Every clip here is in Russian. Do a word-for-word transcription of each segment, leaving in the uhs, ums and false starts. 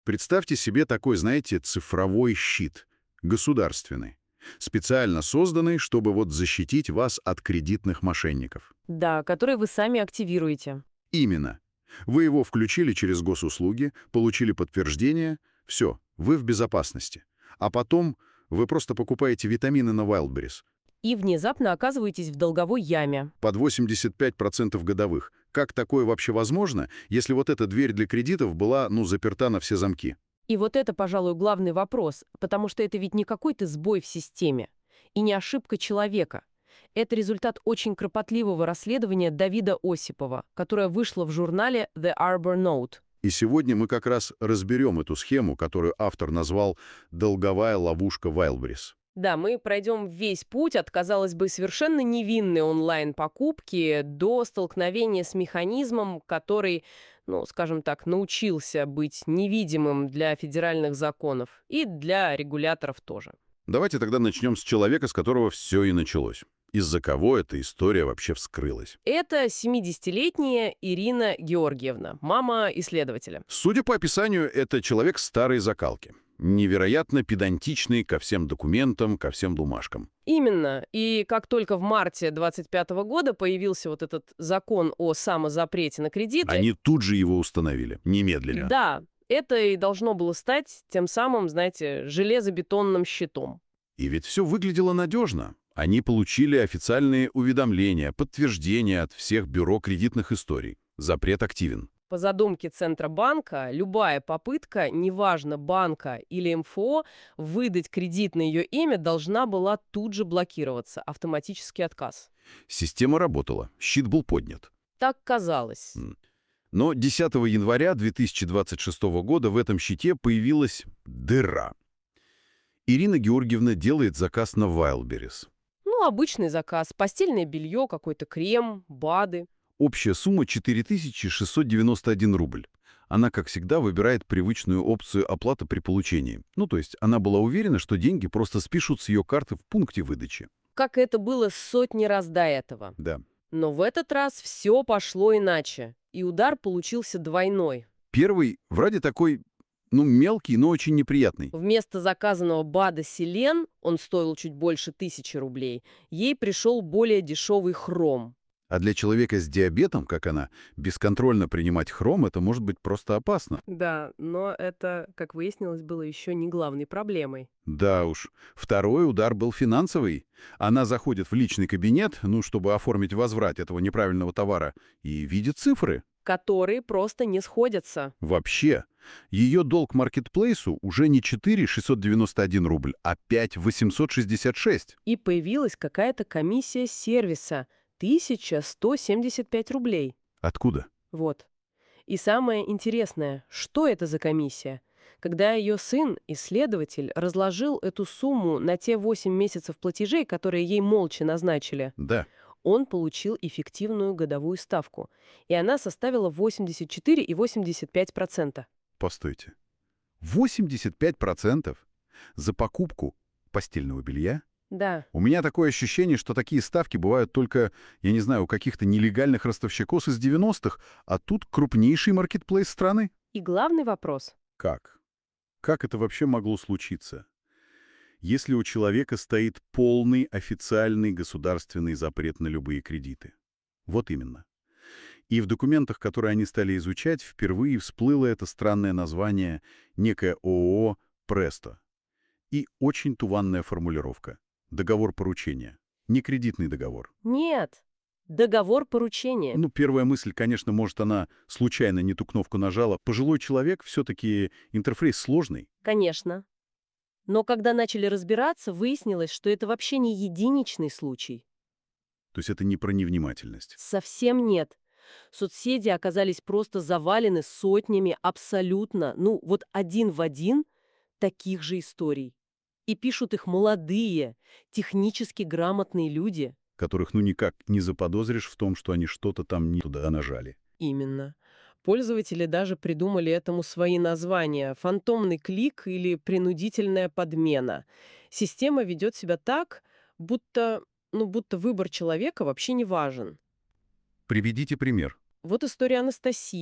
Представьте себе такой, знаете, цифровой щит, государственный, специально созданный, чтобы вот защитить вас от кредитных мошенников. Да, которые вы сами активируете. Именно. Вы его включили через госуслуги, получили подтверждение, все, вы в безопасности. А потом вы просто покупаете витамины на Wildberries И внезапно оказываетесь в долговой яме. под восемьдесят пять процентов годовых. Как такое вообще возможно, если вот эта дверь для кредитов была, ну, заперта на все замки? И вот это, пожалуй, главный вопрос, потому что это ведь не какой-то сбой в системе и не ошибка человека. Это результат очень кропотливого расследования Давида Осипова, которое вышло в журнале The Arbor Note. И сегодня мы как раз разберем эту схему, которую автор назвал «долговая ловушка Wildberries». Да, мы пройдем весь путь от, казалось бы, совершенно невинной онлайн-покупки до столкновения с механизмом, который, ну, скажем так, научился быть невидимым для федеральных законов и для регуляторов тоже. Давайте тогда начнем с человека, с которого все и началось. Из-за кого эта история вообще вскрылась? Это семидесятилетняя Ирина Георгиевна, мама исследователя. Судя по описанию, это человек старой закалки. Невероятно педантичный ко всем документам, ко всем бумажкам. Именно. И как только в марте двадцать пятого года появился вот этот закон о самозапрете на кредиты, Они тут же его установили, немедленно. да, это и должно было стать тем самым, знаете, железобетонным щитом. И ведь все выглядело надежно. Они получили официальные уведомления, подтверждения от всех бюро кредитных историй. Запрет активен. По задумке Центробанка, любая попытка, неважно банка или МФО, выдать кредит на ее имя должна была тут же блокироваться, автоматический отказ. Система работала, щит был поднят. Так казалось. Но десятого января две тысячи двадцать шестого года в этом щите появилась дыра. Ирина Георгиевна делает заказ на Wildberries. Ну, обычный заказ. Постельное белье, какой-то крем, БАДы. Общая сумма четыре тысячи шестьсот девяносто один рубль. Она, как всегда, выбирает привычную опцию оплаты при получении. Ну, то есть она была уверена, что деньги просто спишут с ее карты в пункте выдачи. Как это было сотни раз до этого. Да. Но в этот раз все пошло иначе. И удар получился двойной. Первый, вроде такой, ну, мелкий, но очень неприятный. Вместо заказанного БАДа «Селен», он стоил чуть больше тысячи рублей, ей пришел более дешевый хром. А для человека с диабетом, как она, бесконтрольно принимать хром, это может быть просто опасно. Да, но это, как выяснилось, было еще не главной проблемой. Да уж. Второй удар был финансовый. Она заходит в личный кабинет, ну, чтобы оформить возврат этого неправильного товара, и видит цифры. Которые просто не сходятся. Вообще. Ее долг маркетплейсу уже не четыре тысячи шестьсот девяносто один рубль, а пять тысяч восемьсот шестьдесят шесть. И появилась какая-то комиссия сервиса – тысяча сто семьдесят пять рублей. Откуда? Вот. И самое интересное, что это за комиссия? Когда ее сын, исследователь, разложил эту сумму на те восемь месяцев платежей, которые ей молча назначили, Да. он получил эффективную годовую ставку, и она составила восемьдесят четыре и восемьдесят пять сотых процента. Постойте. восемьдесят пять процентов за покупку постельного белья? Да. У меня такое ощущение, что такие ставки бывают только, я не знаю, у каких-то нелегальных ростовщиков из девяностых, а тут крупнейший маркетплейс страны. И главный вопрос. Как? Как это вообще могло случиться? Если у человека стоит полный официальный государственный запрет на любые кредиты. Вот именно. И в документах, которые они стали изучать, впервые всплыло это странное название некое ООО «Престо». И очень туманная формулировка. Договор поручения. Не кредитный договор. Нет. Договор поручения. Ну, первая мысль, конечно, может, она случайно не ту кнопку нажала. Пожилой человек, все-таки интерфейс сложный. Конечно. Но когда начали разбираться, выяснилось, что это вообще не единичный случай. То есть это не про невнимательность. Совсем нет. Соцсети оказались просто завалены сотнями абсолютно, ну вот один в один, таких же историй. И пишут их молодые, технически грамотные люди. Которых ну никак не заподозришь в том, что они что-то там не туда нажали. Именно. Пользователи даже придумали этому свои названия – фантомный клик или принудительная подмена. Система ведет себя так, будто, ну, будто выбор человека вообще не важен. Приведите пример. Вот история Анастасии.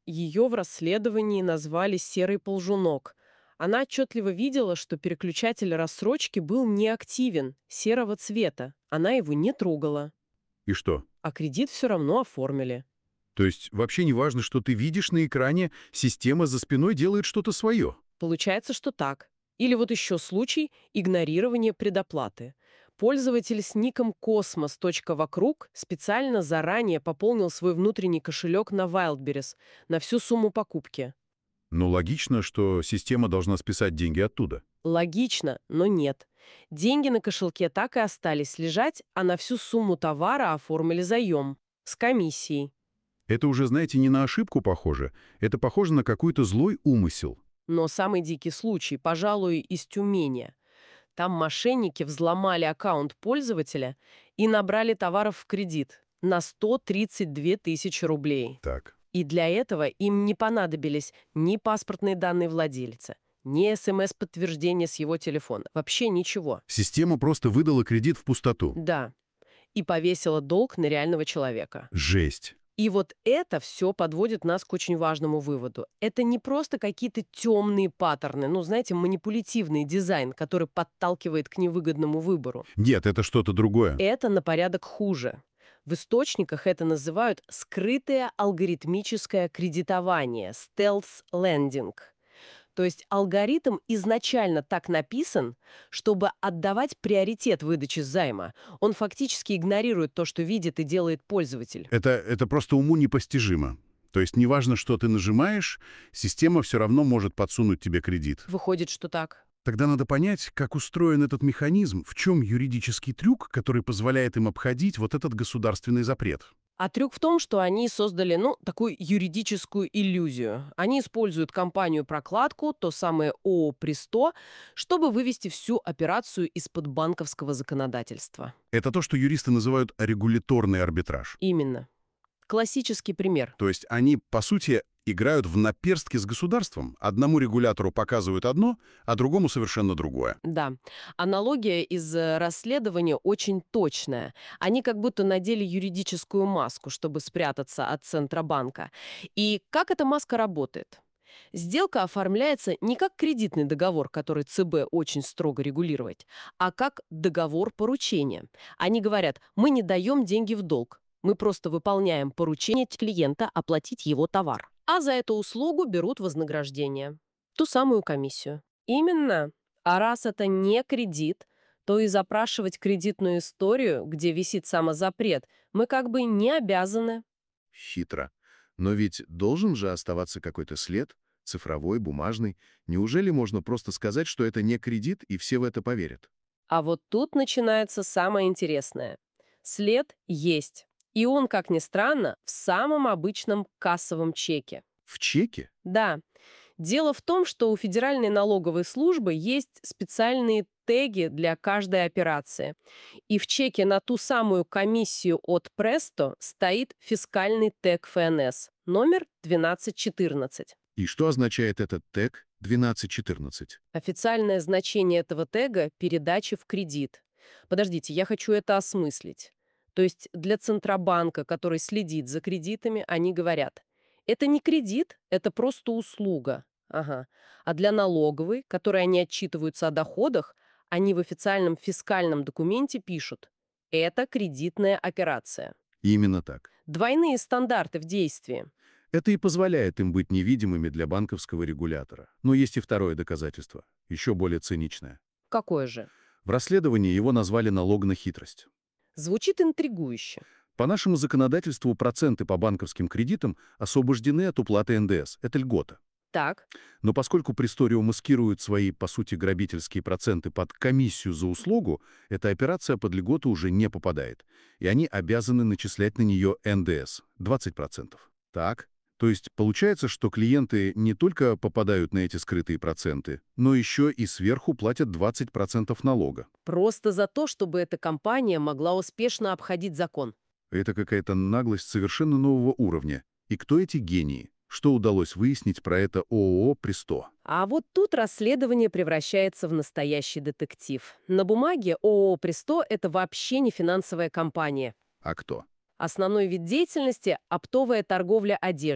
Ее в расследовании назвали «серый ползунок». Она отчетливо видела, что переключатель рассрочки был неактивен, серого цвета. Она его не трогала. И что? А кредит все равно оформили. То есть вообще не важно, что ты видишь на экране, система за спиной делает что-то свое. Получается, что так. Или вот еще случай игнорирования предоплаты. Пользователь с ником космос.вокруг специально заранее пополнил свой внутренний кошелек на Wildberries на всю сумму покупки. Ну, логично, что система должна списать деньги оттуда. Логично, но нет. Деньги на кошельке так и остались лежать, а на всю сумму товара оформили заем. С комиссией. Это уже, знаете, не на ошибку похоже. Это похоже на какой-то злой умысел. Но самый дикий случай, пожалуй, из Тюмени. Там мошенники взломали аккаунт пользователя и набрали товаров в кредит на сто тридцать две тысячи рублей. Так. И для этого им не понадобились ни паспортные данные владельца, ни СМС-подтверждение с его телефона. Вообще ничего. Система просто выдала кредит в пустоту. Да. И повесила долг на реального человека. Жесть. И вот это все подводит нас к очень важному выводу. Это не просто какие-то темные паттерны, ну, знаете, манипулятивный дизайн, который подталкивает к невыгодному выбору. Нет, это что-то другое. Это на порядок хуже. В источниках это называют скрытое алгоритмическое кредитование, стелс-лендинг. То есть алгоритм изначально так написан, чтобы отдавать приоритет выдаче займа. Он фактически игнорирует то, что видит и делает пользователь. Это, это просто уму непостижимо. То есть неважно, что ты нажимаешь, система все равно может подсунуть тебе кредит. Выходит, что так. Тогда надо понять, как устроен этот механизм, в чем юридический трюк, который позволяет им обходить вот этот государственный запрет. А трюк в том, что они создали, ну, такую юридическую иллюзию. Они используют компанию-прокладку, то самое ООО «Престо», чтобы вывести всю операцию из-под банковского законодательства. Это то, что юристы называют регуляторный арбитраж. Именно. Классический пример. То есть они, по сути, играют в наперстки с государством. Одному регулятору показывают одно, а другому совершенно другое. Да. Аналогия из э, расследования очень точная. Они как будто надели юридическую маску, чтобы спрятаться от Центробанка. И как эта маска работает? Сделка оформляется не как кредитный договор, который ЦБ очень строго регулирует, а как договор поручения. Они говорят, мы не даем деньги в долг, мы просто выполняем поручение клиента оплатить его товар. А за эту услугу берут вознаграждение. Ту самую комиссию. Именно. А раз это не кредит, то и запрашивать кредитную историю, где висит самозапрет, мы как бы не обязаны. Хитро. Но ведь должен же оставаться какой-то след, цифровой, бумажный. Неужели можно просто сказать, что это не кредит, и все в это поверят? А вот тут начинается самое интересное. След есть. И он, как ни странно, в самом обычном кассовом чеке. В чеке? Да. Дело в том, что у Федеральной налоговой службы есть специальные теги для каждой операции. И в чеке на ту самую комиссию от Престо стоит фискальный тег ФНС, номер двенадцать четырнадцать. И что означает этот тег двенадцать четырнадцать? Официальное значение этого тега — передача в кредит. Подождите, я хочу это осмыслить. То есть для Центробанка, который следит за кредитами, они говорят, это не кредит, это просто услуга. Ага. А для налоговой, которой они отчитываются о доходах, они в официальном фискальном документе пишут, это кредитная операция. Именно так. Двойные стандарты в действии. Это и позволяет им быть невидимыми для банковского регулятора. Но есть и второе доказательство, еще более циничное. Какое же? В расследовании его назвали налог на хитрость. Звучит интригующе. По нашему законодательству проценты по банковским кредитам освобождены от уплаты эн дэ эс. Это льгота. Так. Но поскольку Престорио маскирует свои, по сути, грабительские проценты под комиссию за услугу, эта операция под льготу уже не попадает. И они обязаны начислять на нее эн дэ эс – двадцать процентов. Так. То есть получается, что клиенты не только попадают на эти скрытые проценты, но еще и сверху платят двадцать процентов налога. Просто за то, чтобы эта компания могла успешно обходить закон. Это какая-то наглость совершенно нового уровня. И кто эти гении? Что удалось выяснить про это ООО «Престо»? А вот тут расследование превращается в настоящий детектив. На бумаге ООО «Престо» — это вообще не финансовая компания. А кто? Основной вид деятельности — оптовая торговля одеждой.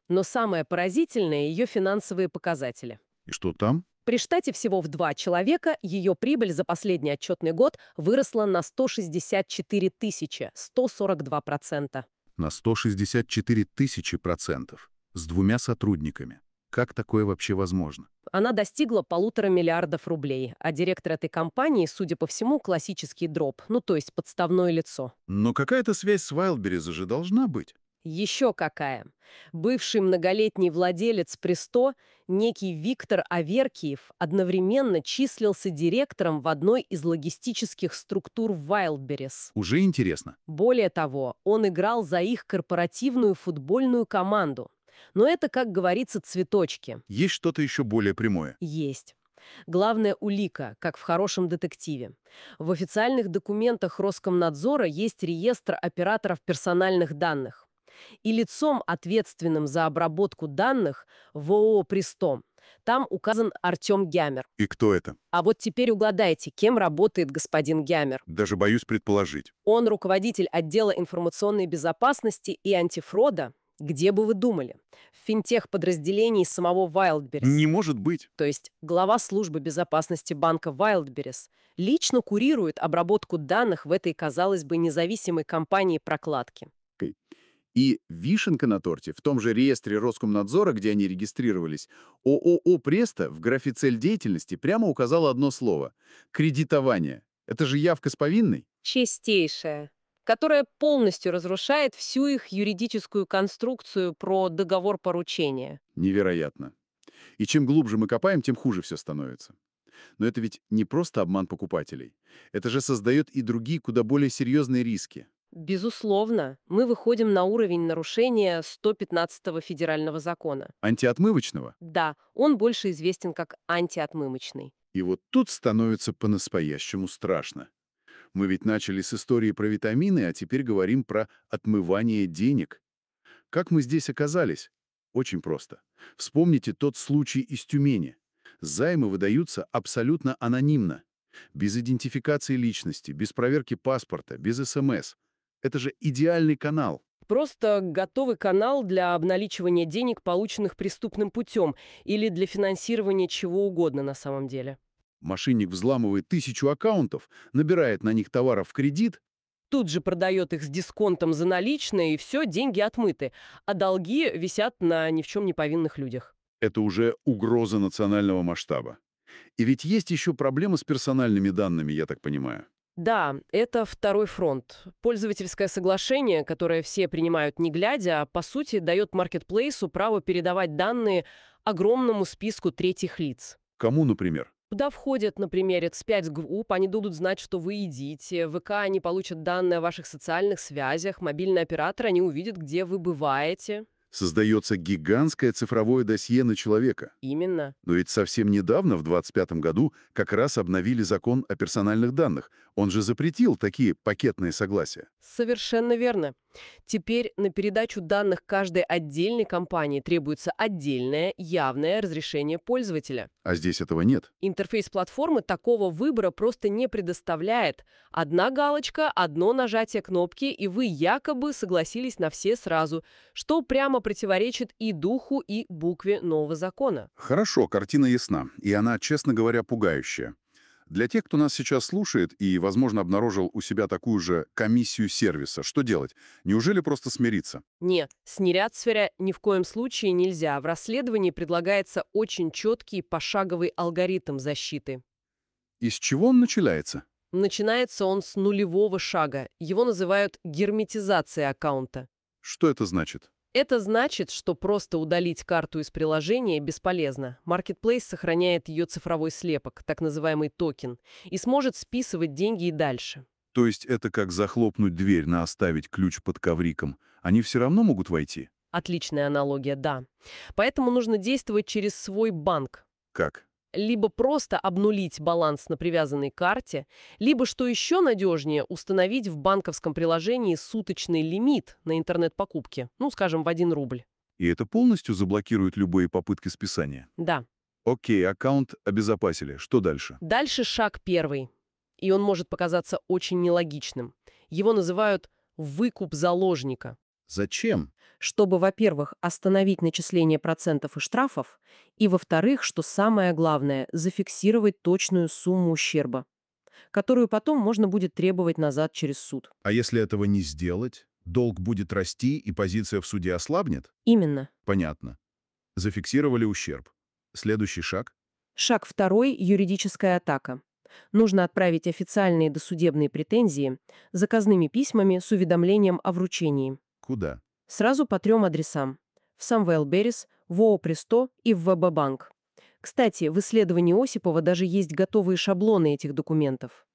Но самое поразительное — ее финансовые показатели. И что там? При штате всего в два человека ее прибыль за последний отчетный год выросла на сто шестьдесят четыре тысячи, сто сорок два процента. На сто шестьдесят четыре тысячи процентов. С двумя сотрудниками. Как такое вообще возможно? Она достигла полутора миллиардов рублей, а директор этой компании, судя по всему, классический дроп, ну то есть подставное лицо. Но какая-то связь с Wildberries же должна быть. Еще какая. Бывший многолетний владелец Престо, некий Виктор Аверкиев, одновременно числился директором в одной из логистических структур Wildberries. Уже интересно. Более того, он играл за их корпоративную футбольную команду. Но это, как говорится, цветочки. Есть что-то еще более прямое. Есть. Главная улика, как в хорошем детективе. В официальных документах Роскомнадзора есть реестр операторов персональных данных. И лицом, ответственным за обработку данных в ООО «Престо», там указан Артем Гямер. И кто это? А вот теперь угадайте, кем работает господин Гямер. Даже боюсь предположить. Он руководитель отдела информационной безопасности и антифрода. Где бы вы думали? В финтех-подразделении самого Wildberries. Не может быть. То есть глава службы безопасности банка Wildberries лично курирует обработку данных в этой, казалось бы, независимой компании прокладки. И вишенка на торте, в том же реестре Роскомнадзора, где они регистрировались, ООО «Престо» в графе «Цель деятельности» прямо указало одно слово — кредитование. Это же явка с повинной? Чистейшая, которая полностью разрушает всю их юридическую конструкцию про договор поручения. Невероятно. И чем глубже мы копаем, тем хуже все становится. Но это ведь не просто обман покупателей. Это же создает и другие, куда более серьезные риски. Безусловно, мы выходим на уровень нарушения сто пятнадцатого федерального закона. Антиотмывочного. Да, он больше известен как антиотмывочный. И вот тут становится по-настоящему страшно. Мы ведь начали с истории про витамины, а теперь говорим про отмывание денег. Как мы здесь оказались? Очень просто. Вспомните тот случай из Тюмени. Займы выдаются абсолютно анонимно. Без идентификации личности, без проверки паспорта, без СМС. Это же идеальный канал. Просто готовый канал для обналичивания денег, полученных преступным путем, или для финансирования чего угодно на самом деле. Мошенник взламывает тысячу аккаунтов, набирает на них товаров в кредит. Тут же продает их с дисконтом за наличные, и все, деньги отмыты, а долги висят на ни в чем не повинных людях. Это уже угроза национального масштаба. И ведь есть еще проблема с персональными данными, я так понимаю. Да, это второй фронт. Пользовательское соглашение, которое все принимают не глядя, по сути, дает маркетплейсу право передавать данные огромному списку третьих лиц. Кому, например? Туда входят, например, икс пять групп, они будут знать, что вы едите, в ВК они получат данные о ваших социальных связях, мобильный оператор, они увидят, где вы бываете. Создается гигантское цифровое досье на человека. Именно. Но ведь совсем недавно, в двадцать пятом году, как раз обновили закон о персональных данных. Он же запретил такие пакетные согласия. Совершенно верно. Теперь на передачу данных каждой отдельной компании требуется отдельное, явное разрешение пользователя. А здесь этого нет. Интерфейс платформы такого выбора просто не предоставляет. Одна галочка, одно нажатие кнопки, и вы якобы согласились на все сразу, что прямо противоречит и духу, и букве нового закона. Хорошо, картина ясна, и она, честно говоря, пугающая. Для тех, кто нас сейчас слушает и, возможно, обнаружил у себя такую же комиссию сервиса, что делать? Неужели просто смириться? Нет, смиряться ни в коем случае нельзя. В расследовании предлагается очень четкий пошаговый алгоритм защиты. И с чего он начинается? Начинается он с нулевого шага. Его называют герметизацией аккаунта. Что это значит? Это значит, что просто удалить карту из приложения бесполезно. Marketplace сохраняет ее цифровой слепок, так называемый токен, и сможет списывать деньги и дальше. То есть это как захлопнуть дверь на оставить ключ под ковриком. Они все равно могут войти? Отличная аналогия, да. Поэтому нужно действовать через свой банк. Как? Либо просто обнулить баланс на привязанной карте, либо, что еще надежнее, установить в банковском приложении суточный лимит на интернет-покупки, ну, скажем, в один рубль. И это полностью заблокирует любые попытки списания? Да. Окей, аккаунт обезопасили. Что дальше? Дальше шаг первый. И он может показаться очень нелогичным. Его называют «выкуп заложника». Зачем? Чтобы, во-первых, остановить начисление процентов и штрафов, и, во-вторых, что самое главное, зафиксировать точную сумму ущерба, которую потом можно будет требовать назад через суд. А если этого не сделать, долг будет расти и позиция в суде ослабнет? Именно. Понятно. Зафиксировали ущерб. Следующий шаг? Шаг второй – юридическая атака. Нужно отправить официальные досудебные претензии заказными письмами с уведомлением о вручении. Куда? Сразу по трем адресам. В Самвел Беррис, в ООО «Престо» и в ВБ-банк. Кстати, в исследовании Осипова даже есть готовые шаблоны этих документов.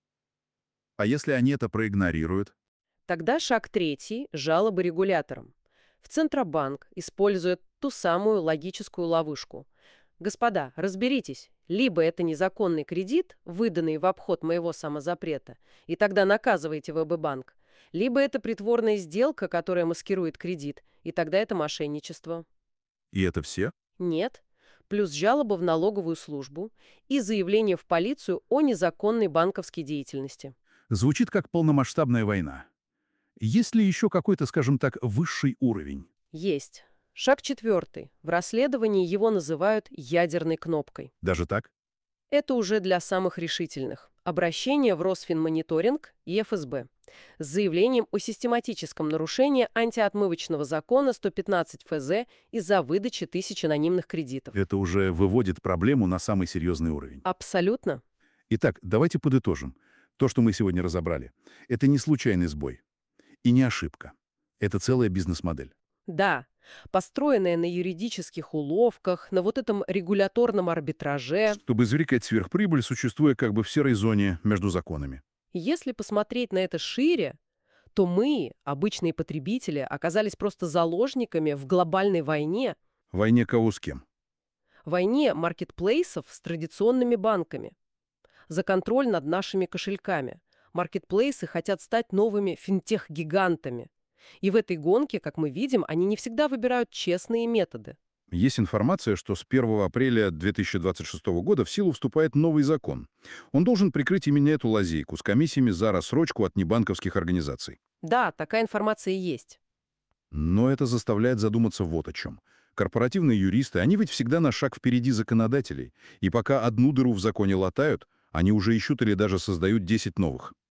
А если они это проигнорируют? Тогда шаг третий – жалобы регуляторам. В Центробанк использует ту самую логическую ловушку. Господа, разберитесь, либо это незаконный кредит, выданный в обход моего самозапрета, и тогда наказывайте ВБ-банк, либо это притворная сделка, которая маскирует кредит, и тогда это мошенничество. И это все? Нет. Плюс жалоба в налоговую службу и заявление в полицию о незаконной банковской деятельности. Звучит как полномасштабная война. Есть ли еще какой-то, скажем так, высший уровень? Есть. Шаг четвертый. В расследовании его называют ядерной кнопкой. Даже так? Это уже для самых решительных. Обращение в Росфинмониторинг и эф эс бэ с заявлением о систематическом нарушении антиотмывочного закона сто пятнадцать эф зэ из-за выдачи тысяч анонимных кредитов. Это уже выводит проблему на самый серьезный уровень. Абсолютно. Итак, давайте подытожим. То, что мы сегодня разобрали, это не случайный сбой и не ошибка. Это целая бизнес-модель. Да, построенная на юридических уловках, на вот этом регуляторном арбитраже. Чтобы извлекать сверхприбыль, существуя как бы в серой зоне между законами. Если посмотреть на это шире, то мы, обычные потребители, оказались просто заложниками в глобальной войне, В войне кого с кем? войне маркетплейсов с традиционными банками, за контроль над нашими кошельками. Маркетплейсы хотят стать новыми финтех-гигантами. И в этой гонке, как мы видим, они не всегда выбирают честные методы. Есть информация, что с первого апреля две тысячи двадцать шестого года в силу вступает новый закон. Он должен прикрыть именно эту лазейку с комиссиями за рассрочку от небанковских организаций. Да, такая информация и есть. Но это заставляет задуматься вот о чем. Корпоративные юристы, они ведь всегда на шаг впереди законодателей. И пока одну дыру в законе латают, они уже ищут или даже создают десять новых.